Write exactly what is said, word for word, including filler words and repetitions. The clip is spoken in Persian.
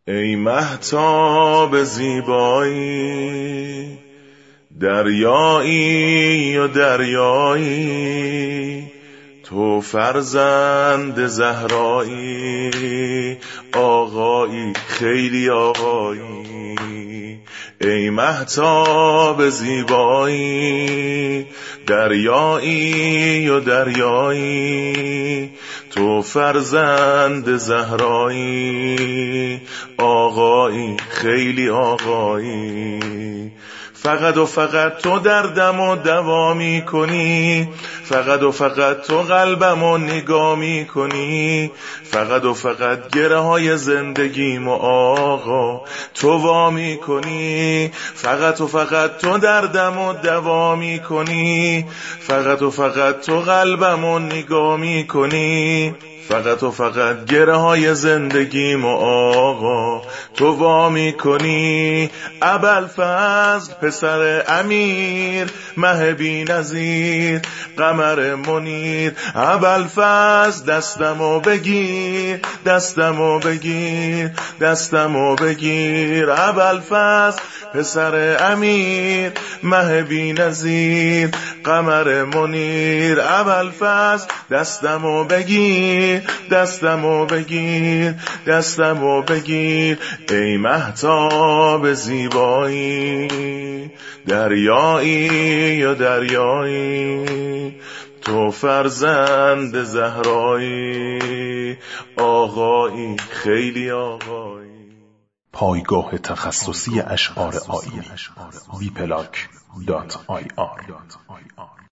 ای مهتاب زیبایی، دریایی و دریایی، تو فرزند زهرایی، آقایی خیلی آقایی. ای مهتاب زیبایی، دریایی و دریایی، تو فرزند زهرایی، آقایی خیلی آقایی. فقط و فقط تو دردم و دوا می کنی، فقط و فقط تو قلبم و نگاه می کنی، فقط و فقط گره های زندگیم و آقا تو وا می کنی، فقط و فقط تو دردم و دوا می کنی، فقط و فقط تو قلبم و نگاه می کنی، فقط و فقط گره های زندگیم و آقا تو وا می کنی. ابوالفضل پسر امیر، مه بی نظیر، قمر منیر، ابوالفضل دستمو بگیر، دستمو بگیر، دستمو بگیر. ابوالفضل پسر امیر، مه بی نظیر، قمر منیر، ابوالفضل دستمو بگیر، دستمو بگیر، دستمو بگیر. ای مهتاب زیبایی، دریایی و دریایی، تو فرزند زهرایی، آقایی خیلی آقایی. پایگاه تخصصی اشعار آیینی وی پلاک دات آی آر